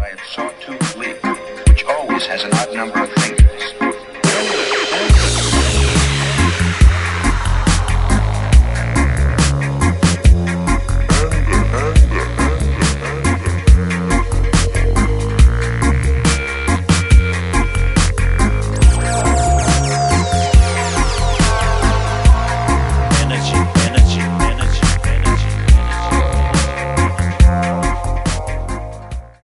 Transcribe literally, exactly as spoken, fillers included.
its sawtooth leaf, which always has an odd number of fingers.